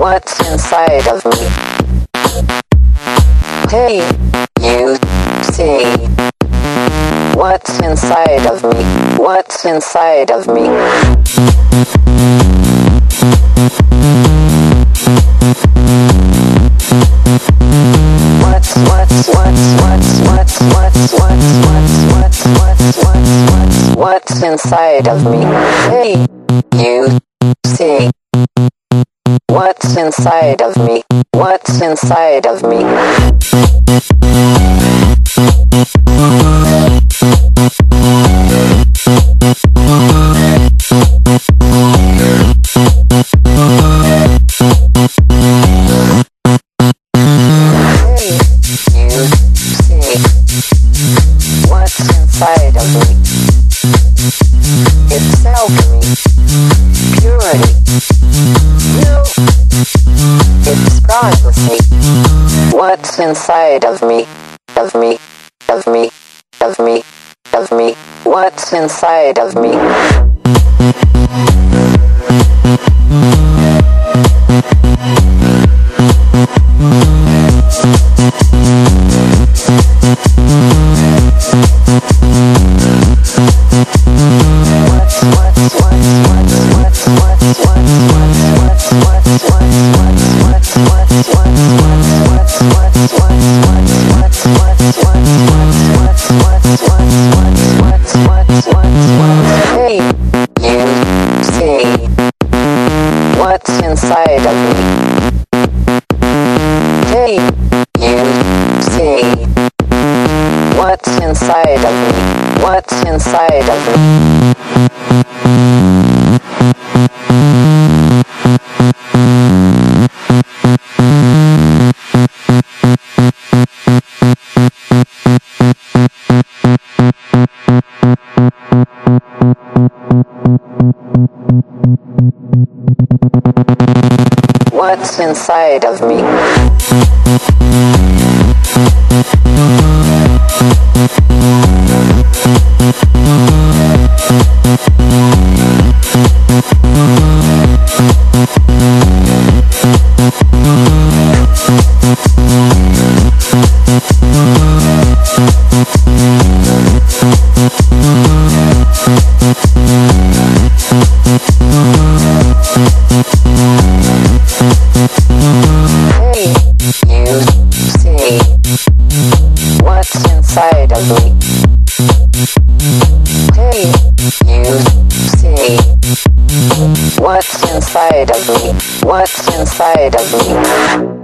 What's inside of me? Hey, you see. What's inside of me? What's inside of me? What's inside of me? Hey, you see. What's inside of me? What's inside of me? Inside of me, it's alchemy, purity, no, it's privacy. What's inside of me, of me, of me, of me, of me, what's inside of me? Hey, you see. What's inside of me? Hey, you see. What's inside of me? What's inside of me? What's inside of me? Hey, you see. What's inside of me? Hey, you see. What's inside of me? What's inside of me?